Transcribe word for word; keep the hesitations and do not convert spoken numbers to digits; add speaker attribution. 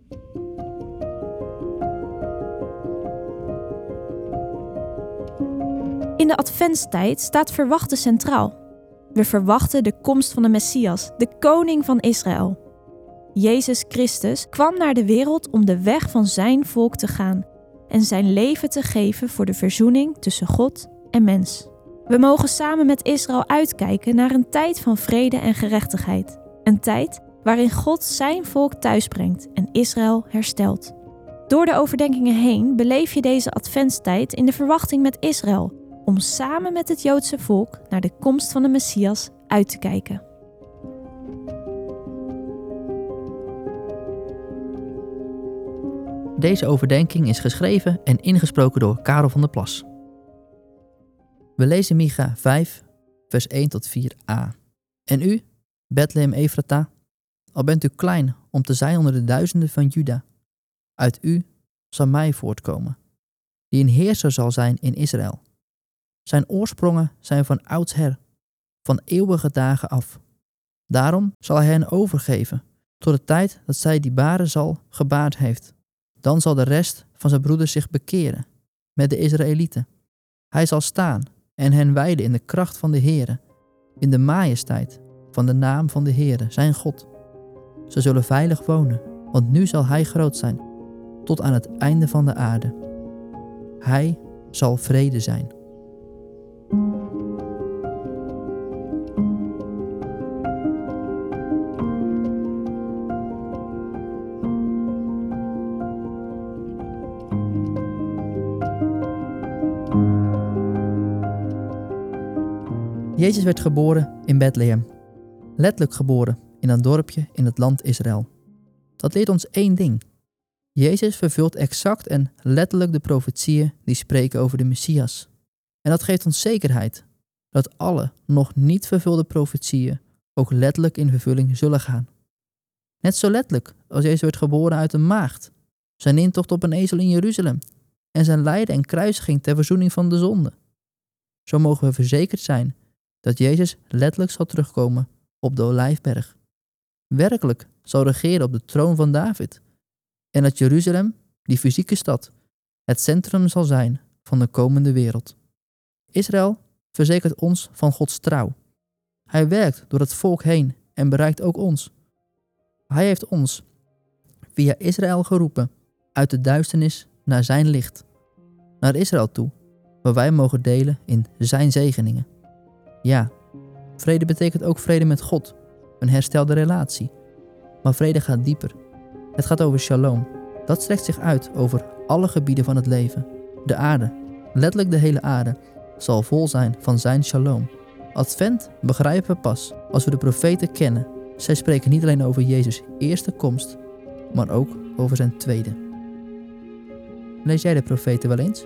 Speaker 1: In de adventstijd staat verwachten centraal. We verwachten de komst van de Messias, de koning van Israël. Jezus Christus kwam naar de wereld om de weg van zijn volk te gaan en zijn leven te geven voor de verzoening tussen God en mens. We mogen samen met Israël uitkijken naar een tijd van vrede en gerechtigheid. Een tijd waarin God zijn volk thuisbrengt en Israël herstelt. Door de overdenkingen heen beleef je deze adventstijd in de verwachting met Israël, om samen met het Joodse volk naar de komst van de Messias uit te kijken.
Speaker 2: Deze overdenking is geschreven en ingesproken door Karel van der Plas. We lezen Micha vijf, vers één tot vier a. En u, Bethlehem Efrata, al bent u klein om te zijn onder de duizenden van Juda, uit u zal mij voortkomen, die een heerser zal zijn in Israël. Zijn oorsprongen zijn van oudsher, van eeuwige dagen af. Daarom zal hij hen overgeven, tot de tijd dat zij die baren zal gebaard heeft. Dan zal de rest van zijn broeders zich bekeren, met de Israëlieten. Hij zal staan en hen wijden in de kracht van de Heere, in de majesteit van de naam van de Heere, zijn God. Ze zullen veilig wonen, want nu zal hij groot zijn, tot aan het einde van de aarde. Hij zal vrede zijn. Jezus werd geboren in Bethlehem, letterlijk geboren in een dorpje in het land Israël. Dat leert ons één ding. Jezus vervult exact en letterlijk de profetieën die spreken over de Messias. En dat geeft ons zekerheid dat alle nog niet vervulde profetieën ook letterlijk in vervulling zullen gaan. Net zo letterlijk als Jezus werd geboren uit een maagd, zijn intocht op een ezel in Jeruzalem en zijn lijden en kruisiging ter verzoening van de zonde. Zo mogen we verzekerd zijn dat Jezus letterlijk zal terugkomen op de Olijfberg. Werkelijk zal regeren op de troon van David. En dat Jeruzalem, die fysieke stad, het centrum zal zijn van de komende wereld. Israël verzekert ons van Gods trouw. Hij werkt door het volk heen en bereikt ook ons. Hij heeft ons via Israël geroepen uit de duisternis naar zijn licht. Naar Israël toe, waar wij mogen delen in zijn zegeningen. Ja, vrede betekent ook vrede met God, een herstelde relatie. Maar vrede gaat dieper. Het gaat over shalom. Dat strekt zich uit over alle gebieden van het leven. De aarde, letterlijk de hele aarde, zal vol zijn van zijn shalom. Advent begrijpen we pas als we de profeten kennen. Zij spreken niet alleen over Jezus' eerste komst, maar ook over zijn tweede. Lees jij de profeten wel eens?